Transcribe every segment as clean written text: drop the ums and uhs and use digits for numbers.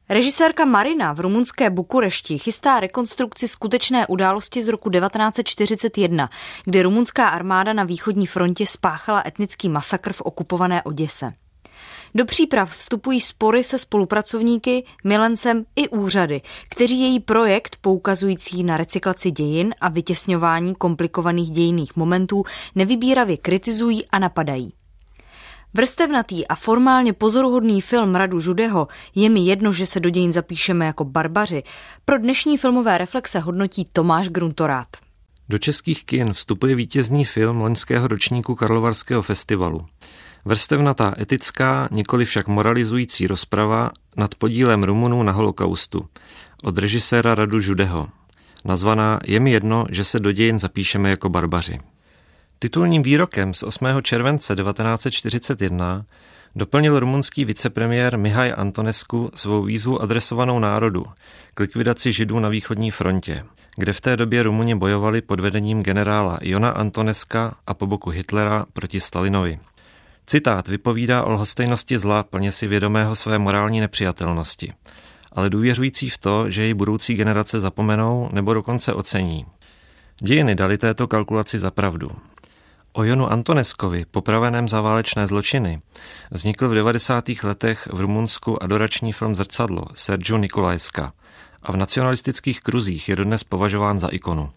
Režisérka Marina v rumunské Bukurešti chystá rekonstrukci skutečné události z roku 1941, kdy rumunská armáda na východní frontě spáchala etnický masakr v okupované Oděse. Do příprav vstupují spory se spolupracovníky, milencem i úřady, kteří její projekt poukazující na recyklaci dějin a vytěsňování komplikovaných dějinných momentů nevybíravě kritizují a napadají. Vrstevnatý a formálně pozoruhodný film Radu Žudeho Je mi jedno, že se do dějin zapíšeme jako barbaři pro dnešní filmové reflexe hodnotí Tomáš Gruntorát. Do českých kin vstupuje vítězný film loňského ročníku Karlovarského festivalu. Vrstevnatá etická, nikoli však moralizující rozprava nad podílem Rumunů na holokaustu od režiséra Radu Žudeho, nazvaná Je mi jedno, že se do dějin zapíšeme jako barbaři. Titulním výrokem z 8. července 1941 doplnil rumunský vicepremiér Mihai Antonescu svou výzvu adresovanou národu k likvidaci Židů na východní frontě, kde v té době Rumuni bojovali pod vedením generála Iona Antonesca a po boku Hitlera proti Stalinovi. Citát vypovídá o lhostejnosti zla plně si vědomého své morální nepřijatelnosti, ale důvěřující v to, že jej budoucí generace zapomenou nebo dokonce ocení. Dějiny dali této kalkulaci za pravdu. O Ionu Antonescovi, popraveném za válečné zločiny, vznikl v 90. letech v Rumunsku adorační film Zrcadlo Sergiu Nicolaesca a v nacionalistických kruzích je dodnes považován za ikonu.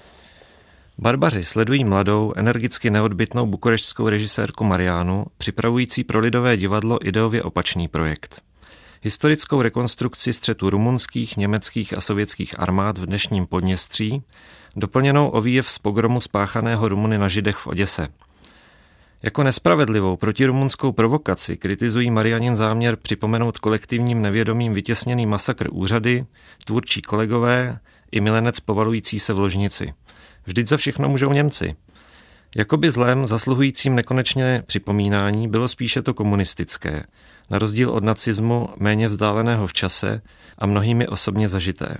Barbaři sledují mladou, energicky neodbytnou bukureštskou režisérku Mariánu, připravující pro Lidové divadlo ideově opačný projekt. Historickou rekonstrukci střetu rumunských, německých a sovětských armád v dnešním Podněstří, doplněnou o výjev z pogromu spáchaného Rumuny na Židech v Oděse. Jako nespravedlivou protirumunskou provokaci kritizují Marianin záměr připomenout kolektivním nevědomým vytěsněný masakr úřady, tvůrčí kolegové i milenec povalující se v ložnici. Vždyť za všechno můžou Němci. Jakoby zlem zasluhujícím nekonečně připomínání bylo spíše to komunistické, na rozdíl od nacismu méně vzdáleného v čase a mnohými osobně zažité.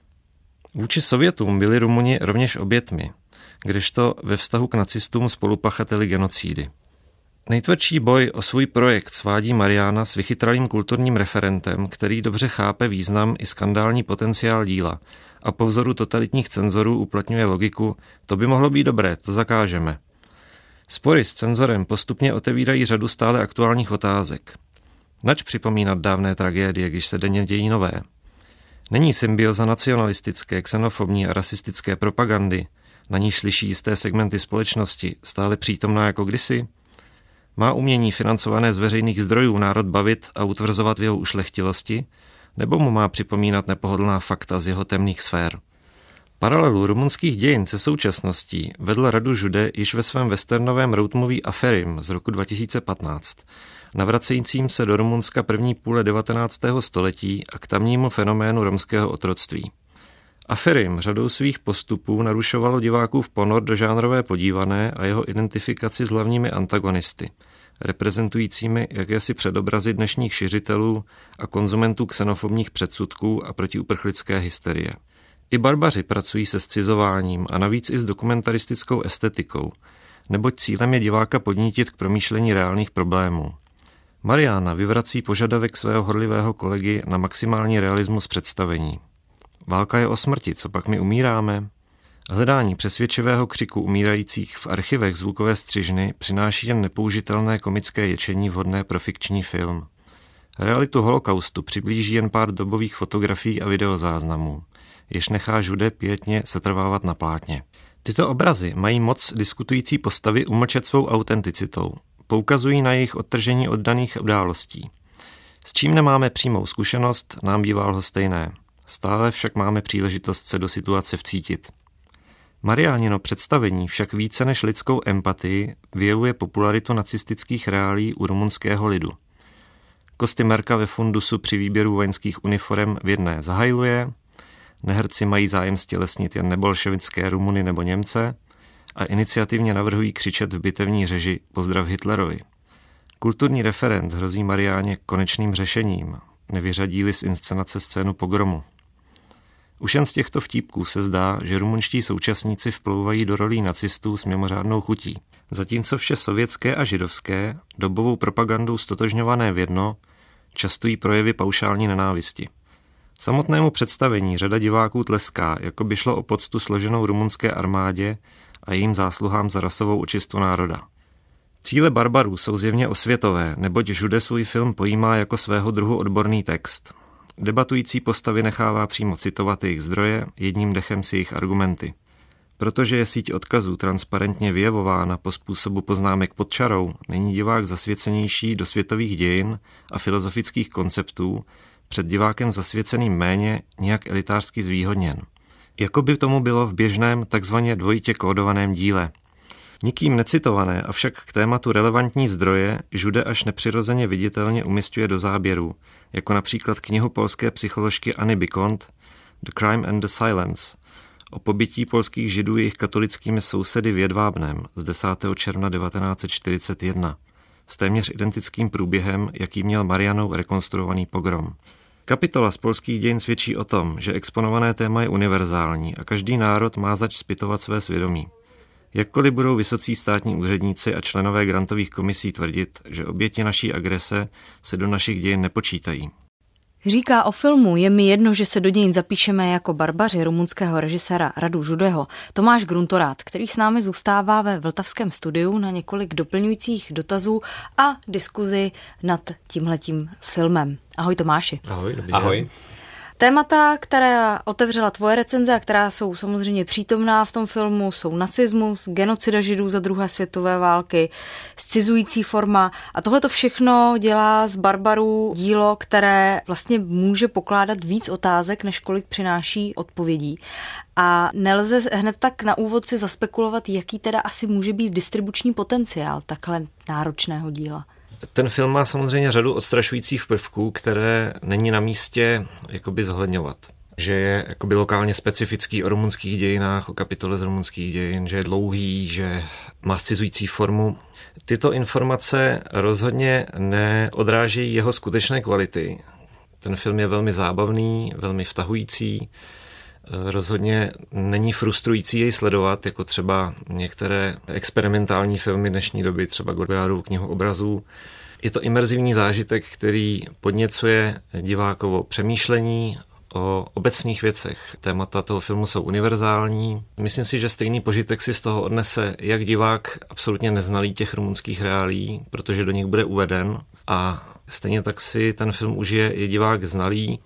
Vůči Sovětům byli Rumuni rovněž obětmi, kdežto ve vztahu k nacistům spolupachateli genocídy. Nejtvrdší boj o svůj projekt svádí Mariána s vychytralým kulturním referentem, který dobře chápe význam i skandální potenciál díla a po vzoru totalitních cenzorů uplatňuje logiku to by mohlo být dobré, to zakážeme. Spory s cenzorem postupně otevírají řadu stále aktuálních otázek. Nač připomínat dávné tragédie, když se denně dějí nové? Není symbioza nacionalistické, xenofobní a rasistické propagandy, na níž slyší jisté segmenty společnosti, stále přítomná jako kdysi? Má umění financované z veřejných zdrojů národ bavit a utvrzovat v jeho ušlechtilosti, nebo mu má připomínat nepohodlná fakta z jeho temných sfér? Paralelu rumunských dějin se současností vedl Radu Žude již ve svém westernovém road movie Aferim z roku 2015, navracejícím se do Rumunska první půle 19. století a k tamnímu fenoménu romského otroctví. Aferim řadou svých postupů narušovalo divákův ponor do žánrové podívané a jeho identifikaci s hlavními antagonisty, reprezentujícími jakési předobrazy dnešních šiřitelů a konzumentů xenofobních předsudků a protiuprchlické hysterie. I barbaři pracují se scizováním a navíc i s dokumentaristickou estetikou, neboť cílem je diváka podnítit k promýšlení reálných problémů. Mariána vyvrací požadavek svého horlivého kolegy na maximální realismus představení. Válka je o smrti, co pak my umíráme? Hledání přesvědčivého křiku umírajících v archivech zvukové střižny přináší jen nepoužitelné komické ječení vhodné pro fikční film. Realitu holokaustu přiblíží jen pár dobových fotografií a videozáznamů, jež nechá Žude pětně setrvávat na plátně. Tyto obrazy mají moc diskutující postavy umlčet svou autenticitou. Poukazují na jejich odtržení od daných událostí. S čím nemáme přímou zkušenost, nám bývá lhostejné. Stále však máme příležitost se do situace vcítit. Mariánino představení však více než lidskou empatii vyjevuje popularitu nacistických reálií u rumunského lidu. Kostymérka ve fundusu při výběru vojenských uniforem v jedné zahajluje, neherci mají zájem stělesnit jen nebolševické Rumuny nebo Němce a iniciativně navrhují křičet v bitevní řeži Pozdrav Hitlerovi. Kulturní referent hrozí Mariáně konečným řešením, nevyřadí-li z inscenace scénu pogromu. Už jen z těchto vtípků se zdá, že rumunští současníci vplouvají do rolí nacistů s mimořádnou chutí. Zatímco vše sovětské a židovské, dobovou propagandou stotožňované v jedno, častují projevy paušální nenávisti. Samotnému představení řada diváků tleská, jako by šlo o poctu složenou rumunské armádě a jejím zásluhám za rasovou očistu národa. Cíle barbarů jsou zjevně osvětové, neboť Žude svůj film pojímá jako svého druhu odborný text. Debatující postavy nechává přímo citovat jejich zdroje, jedním dechem si jejich argumenty. Protože je síť odkazů transparentně vyjevována po způsobu poznámek pod čarou, není divák zasvěcenější do světových dějin a filozofických konceptů, před divákem zasvěceným méně nějak elitářsky zvýhodněn. Jako by tomu bylo v běžném takzvaně dvojitě kódovaném díle. Nikým necitované, avšak k tématu relevantní zdroje Žude až nepřirozeně viditelně umisťuje do záběrů, jako například knihu polské psycholožky Anny Bikont The Crime and the Silence o pobytí polských židů jejich katolickými sousedy v Jedvábnem z 10. června 1941 s téměř identickým průběhem, jaký měl Marianou rekonstruovaný pogrom. Kapitola z polských dějin svědčí o tom, že exponované téma je univerzální a každý národ má zač zpytovat své svědomí. Jakkoliv budou vysocí státní úředníci a členové grantových komisí tvrdit, že oběti naší agrese se do našich dějin nepočítají. Říká o filmu Je mi jedno, že se do dějin zapíšeme jako barbaři rumunského režiséra Radu Žudeho Tomáš Gruntorát, který s námi zůstává ve vltavském studiu na několik doplňujících dotazů a diskuzi nad tímhletím filmem. Ahoj Tomáši. Ahoj, dobrý Ahoj. den. Témata, která otevřela tvoje recenze a která jsou samozřejmě přítomná v tom filmu, jsou nacismus, genocida židů za druhé světové války, scizující forma a tohle to všechno dělá z barbarů dílo, které vlastně může pokládat víc otázek, než kolik přináší odpovědí. A nelze hned tak na úvod si zaspekulovat, jaký teda asi může být distribuční potenciál takhle náročného díla. Ten film má samozřejmě řadu odstrašujících prvků, které není na místě jakoby zohledňovat. Že je jakoby lokálně specifický o rumunských dějinách, o kapitole z rumunských dějin, že je dlouhý, že má scizující formu. Tyto informace rozhodně neodrážejí jeho skutečné kvality. Ten film je velmi zábavný, velmi vtahující, rozhodně není frustrující jej sledovat, jako třeba některé experimentální filmy dnešní doby, třeba Godberovu knihu obrazů. Je to imerzivní zážitek, který podněcuje divákovo přemýšlení o obecných věcech. Témata toho filmu jsou univerzální. Myslím si, že stejný požitek si z toho odnese jak divák absolutně neznalý těch rumunských reálií, protože do nich bude uveden, a stejně tak si ten film užije i divák znalý,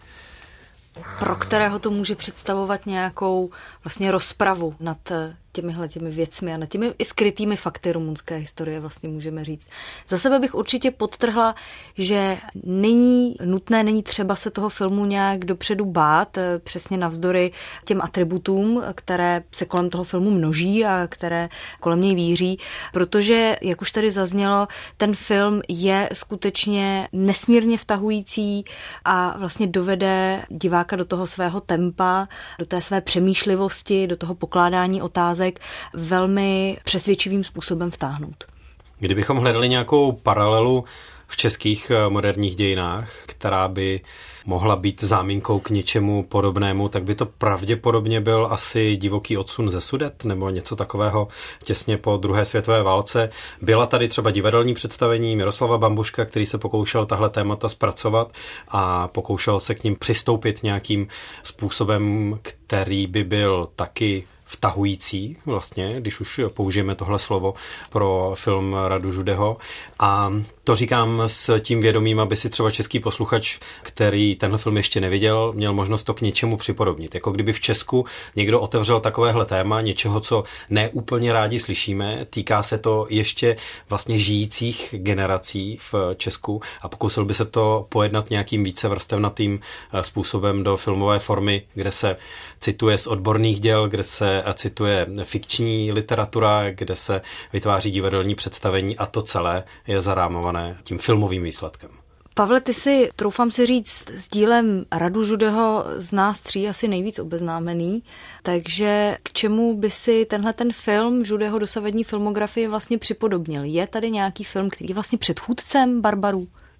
pro kterého to může představovat nějakou vlastně rozpravu nad těmi věcmi a nad těmi i skrytými fakty rumunské historie, vlastně můžeme říct. Za sebe bych určitě podtrhla, že není nutné, není třeba se toho filmu nějak dopředu bát, přesně navzdory těm atributům, které se kolem toho filmu množí a které kolem něj víří, protože, jak už tady zaznělo, ten film je skutečně nesmírně vtahující a vlastně dovede diváka do toho svého tempa, do té své přemýšlivosti, do toho pokládání otázek velmi přesvědčivým způsobem vtáhnout. Kdybychom hledali nějakou paralelu v českých moderních dějinách, která by mohla být záminkou k něčemu podobnému, tak by to pravděpodobně byl asi Divoký odsun ze Sudet nebo něco takového těsně po druhé světové válce. Byla tady třeba divadelní představení Miroslava Bambuška, který se pokoušel tahle témata zpracovat a pokoušel se k nim přistoupit nějakým způsobem, který by byl taky vtahující, vlastně, když už použijeme tohle slovo pro film Radu Žudeho. A to říkám s tím vědomím, aby si třeba český posluchač, který tenhle film ještě neviděl, měl možnost to k něčemu připodobnit. Jako kdyby v Česku někdo otevřel takovéhle téma, něčeho, co neúplně rádi slyšíme, týká se to ještě vlastně žijících generací v Česku a pokusil by se to pojednat nějakým více vrstevnatým způsobem do filmové formy, kde se cituje z odborných děl, kde se cituje fikční literatura, kde se vytváří divadelní představení a to celé je zarámované tím filmovým výsledkem. Pavle, ty si, troufám si říct, s dílem Radu Žudeho z nás tří asi nejvíc obeznámený, takže k čemu by si tenhle ten film Žudeho dosavadní filmografie vlastně připodobnil? Je tady nějaký film, který je vlastně předchůdcem barbarů?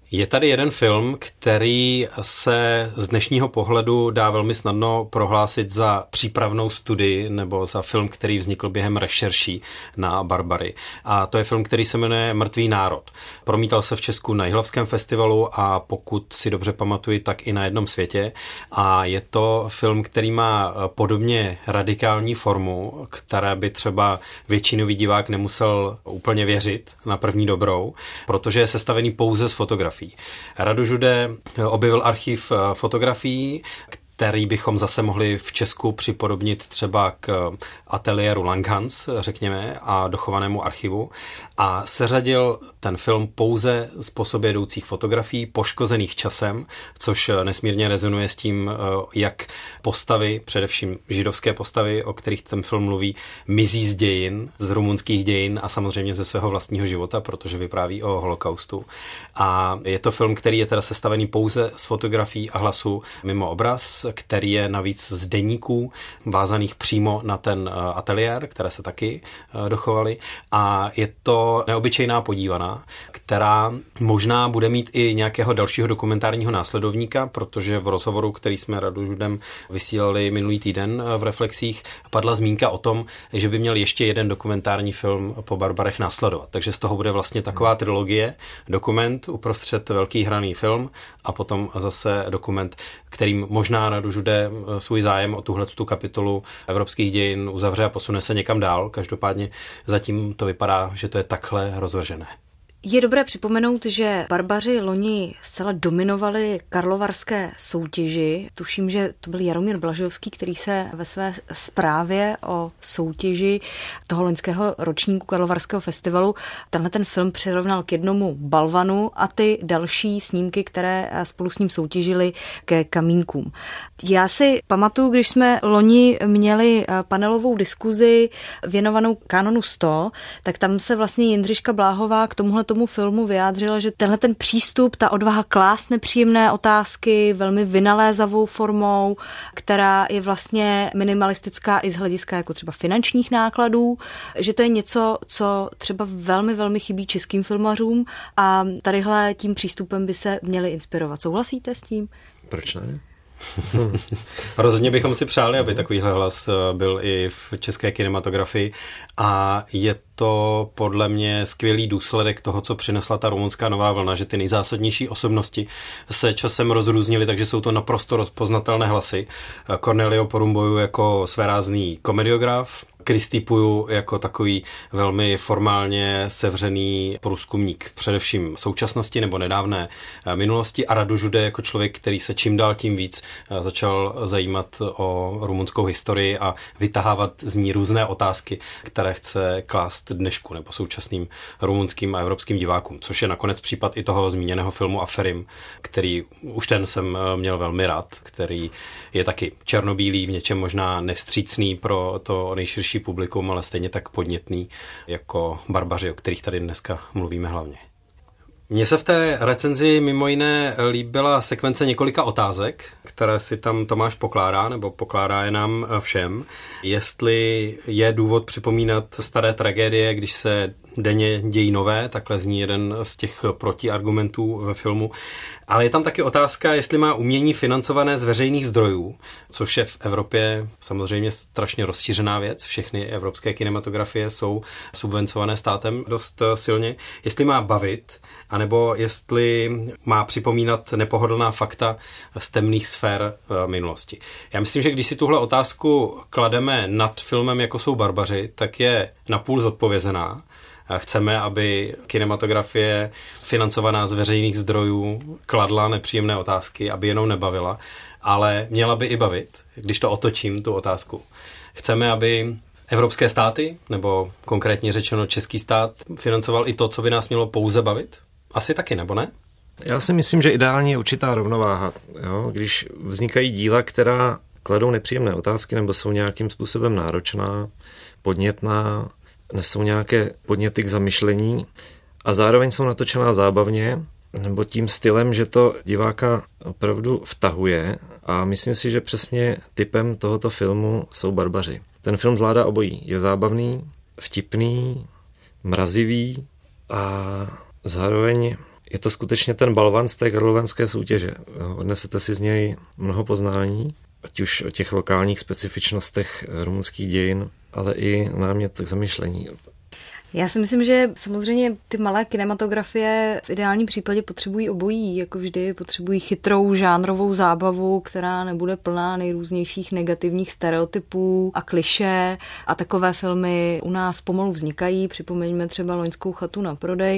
Je tady jeden film, který se z dnešního pohledu dá velmi snadno prohlásit za přípravnou studii nebo za film, který vznikl během rešerší na Barbary. A to je film, který se jmenuje Mrtvý národ. Promítal se v Česku na Jihlavském festivalu a pokud si dobře pamatuji, tak i na jednom světě. A je to film, který má podobně radikální formu, které by třeba většinový divák nemusel úplně věřit na první dobrou, protože je sestavený pouze z fotografií. Rado Žude objevil archiv fotografií, který bychom zase mohli v Česku připodobnit třeba k ateliéru Langhans, řekněme, a dochovanému archivu. A seřadil ten film pouze z po sobě jdoucích fotografií, poškozených časem, což nesmírně rezonuje s tím, jak postavy, především židovské postavy, o kterých ten film mluví, mizí z dějin, z rumunských dějin a samozřejmě ze svého vlastního života, protože vypráví o holokaustu. A je to film, který je teda sestavený pouze z fotografií a hlasu mimo obraz, který je navíc z deníků vázaných přímo na ten ateliér, které se taky dochovaly. A je to neobyčejná podívaná, která možná bude mít i nějakého dalšího dokumentárního následovníka, protože v rozhovoru, který jsme Radu Žudem vysílali minulý týden v Reflexích, padla zmínka o tom, že by měl ještě jeden dokumentární film po Barbarech následovat. Takže z toho bude vlastně taková trilogie, dokument, uprostřed velký hraný film a potom zase dokument, kterým možná Radu Žude svůj zájem o tuhletu kapitolu evropských dějin uzavře a posune se někam dál. Každopádně zatím to vypadá, že to je takhle rozvržené. Je dobré připomenout, že Barbaři loni zcela dominovali karlovarské soutěži. Tuším, že to byl Jaromír Blažovský, který se ve své zprávě o soutěži toho loňského ročníku Karlovarského festivalu tenhle ten film přirovnal k jednomu balvanu a ty další snímky, které spolu s ním soutěžili, ke kamínkům. Já si pamatuju, když jsme loni měli panelovou diskuzi věnovanou Kanonu 100, tak tam se vlastně Jindřiška Bláhová k tomu filmu vyjádřila, že tenhle ten přístup, ta odvaha klást nepříjemné otázky velmi vynalézavou formou, která je vlastně minimalistická i z hlediska jako třeba finančních nákladů, že to je něco, co třeba velmi, velmi chybí českým filmařům a tadyhle tím přístupem by se měli inspirovat. Souhlasíte s tím? Proč ne? Rozhodně bychom si přáli, aby takovýhle hlas byl i v české kinematografii a je to podle mě skvělý důsledek toho, co přinesla ta rumunská nová vlna, že ty nejzásadnější osobnosti se časem rozrůznily, takže jsou to naprosto rozpoznatelné hlasy. Cornelio Porumboiu jako svérázný komediograf, Kristi Puju jako takový velmi formálně sevřený průzkumník především současnosti nebo nedávné minulosti a Radu Žude jako člověk, který se čím dál tím víc začal zajímat o rumunskou historii a vytahávat z ní různé otázky, které chce klást dnešku nebo současným rumunským a evropským divákům, což je nakonec případ i toho zmíněného filmu Aferim, který už ten jsem měl velmi rád, který je taky černobílý, v něčem možná nevstřícný pro to nejširší publikum, ale stejně tak podnětný jako Barbaři, o kterých tady dneska mluvíme hlavně. Mně se v té recenzi mimo jiné líbila sekvence několika otázek, které si tam Tomáš pokládá, nebo pokládá je nám všem. Jestli je důvod připomínat staré tragédie, když se denně dějí nové, takhle zní jeden z těch protiargumentů ve filmu. Ale je tam taky otázka, jestli má umění financované z veřejných zdrojů, což je v Evropě samozřejmě strašně rozšířená věc. Všechny evropské kinematografie jsou subvencované státem dost silně. Jestli má bavit, anebo jestli má připomínat nepohodlná fakta z temných sfér minulosti. Já myslím, že když si tuhle otázku klademe nad filmem, jako jsou Barbaři, tak je napůl zodpovězená. Chceme, aby kinematografie financovaná z veřejných zdrojů kladla nepříjemné otázky, aby jenom nebavila, ale měla by i bavit, když to otočím, tu otázku. Chceme, aby evropské státy, nebo konkrétně řečeno český stát, financoval i to, co by nás mělo pouze bavit? Asi taky, nebo ne? Já si myslím, že ideální je určitá rovnováha. Jo? Když vznikají díla, která kladou nepříjemné otázky nebo jsou nějakým způsobem náročná, podnětná, nesou nějaké podněty k zamyšlení a zároveň jsou natočená zábavně nebo tím stylem, že to diváka opravdu vtahuje a myslím si, že přesně typem tohoto filmu jsou Barbaři. Ten film zvládá obojí. Je zábavný, vtipný, mrazivý a zároveň Je to skutečně ten balvan z té karlovarské soutěže. Odnesete si z něj mnoho poznání, ať už o těch lokálních specifičnostech rumunských dějin, ale i námět k zamyšlení. Já si myslím, že samozřejmě ty malé kinematografie v ideálním případě potřebují obojí, jako vždy potřebují chytrou žánrovou zábavu, která nebude plná nejrůznějších negativních stereotypů a klišé a takové filmy u nás pomalu vznikají, připomeňme třeba Loňskou chatu na prodej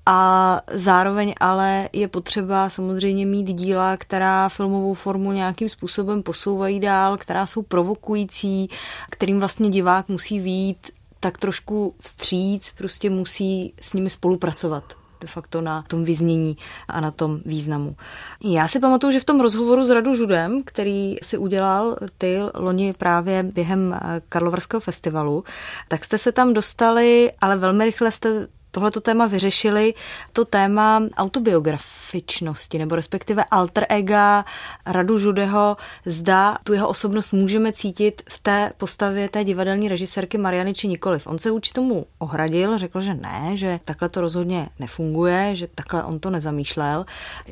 a zároveň ale je potřeba samozřejmě mít díla, která filmovou formu nějakým způsobem posouvají dál, která jsou provokující, kterým vlastně divák musí vyjít tak trošku vstříc, prostě musí s nimi spolupracovat de facto na tom vyznění a na tom významu. Já si pamatuju, že v tom rozhovoru s Radu Žudem, který si udělal ty loni právě během Karlovarského festivalu, tak jste se tam dostali, ale velmi rychle jste tohleto téma vyřešili, to téma autobiografičnosti, nebo respektive alter ega Radu Žudeho, zda tu jeho osobnost můžeme cítit v té postavě té divadelní režisérky Mariany či nikoliv. On se vůči tomu ohradil, řekl, že ne, že takhle to rozhodně nefunguje, že takhle on to nezamýšlel.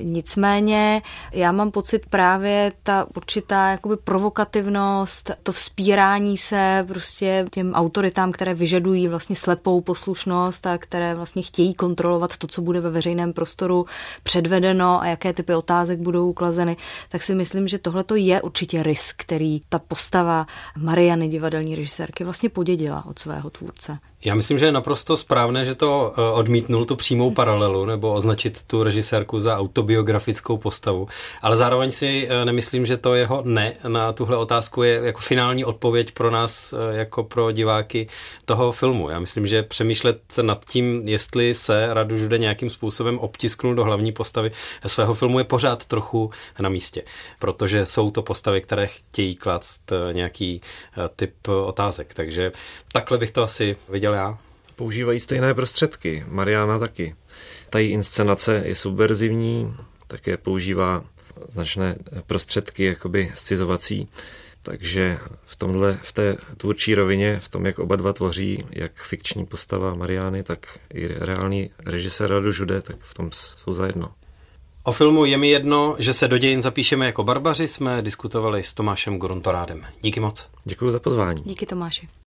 Nicméně já mám pocit právě ta určitá jakoby provokativnost, to vzpírání se prostě těm autoritám, které vyžadují vlastně slepou poslušnost a které vlastně chtějí kontrolovat to, co bude ve veřejném prostoru předvedeno a jaké typy otázek budou uklazeny, tak si myslím, že tohle je určitě rys, který ta postava Mariany, divadelní režisérky, vlastně podědila od svého tvůrce. Já myslím, že je naprosto správné, že to odmítnul tu přímou paralelu nebo označit tu režisérku za autobiografickou postavu, ale zároveň si nemyslím, že to jeho ne na tuhle otázku je jako finální odpověď pro nás, jako pro diváky toho filmu. Já myslím, že přemýšlet nad tím, jestli se Radu Žude nějakým způsobem obtisknul do hlavní postavy svého filmu, je pořád trochu na místě, protože jsou to postavy, které chtějí klást nějaký typ otázek, takže takhle bych to asi viděl já. Používají stejné prostředky, Mariana taky. Ta její inscenace je subverzivní, také používá značné prostředky jakoby scizovací, takže v té tvůrčí rovině, v tom, jak oba dva tvoří, jak fikční postava Mariány, tak i reálný režisér Radu Žude, tak v tom jsou zajedno. O filmu Je mi jedno, že se do dějin zapíšeme jako barbaři, jsme diskutovali s Tomášem Gruntorádem. Díky moc. Děkuji za pozvání. Díky, Tomáši.